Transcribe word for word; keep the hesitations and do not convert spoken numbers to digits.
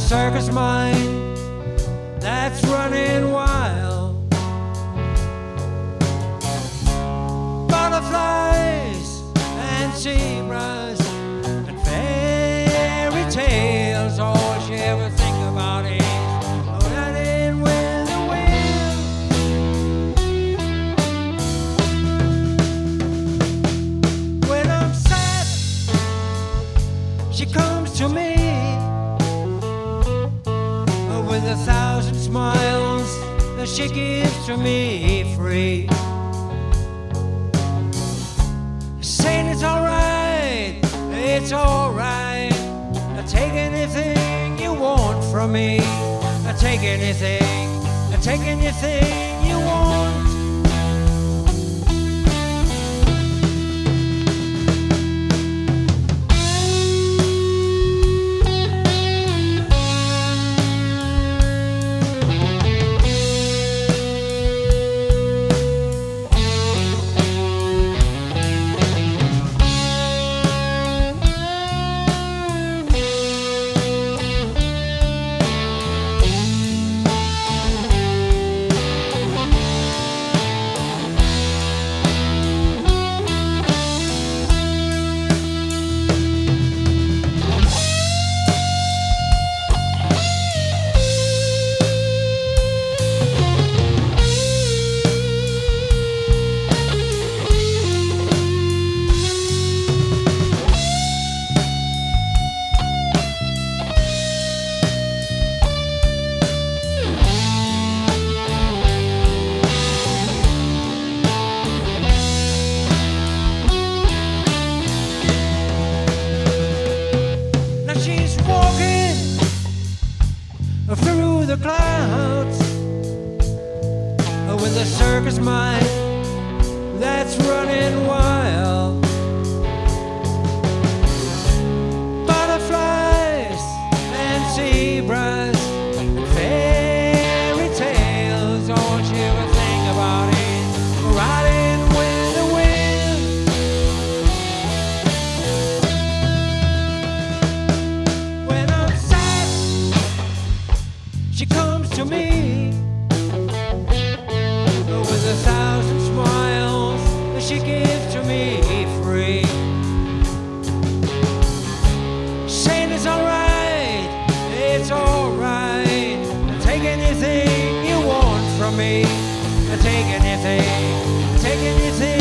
circus mind that's running wild. Butterflies and zebras and fairy tales, all she ever think about is oh, that ain't with the wind. When I'm sad, she comes to me with a thousand smiles that she gives to me free, saying it's alright, it's alright. I take anything you want from me. I take anything, I take anything you want. Through the clouds with a circus mind that's running wild. Butterflies and zebras and fairy tales, all she ever think about is riding with the wind. When I'm sad, she comes to me with a thousand smiles that she gives to me free, saying it's alright, it's alright. Take anything you want from me. Take anything, take anything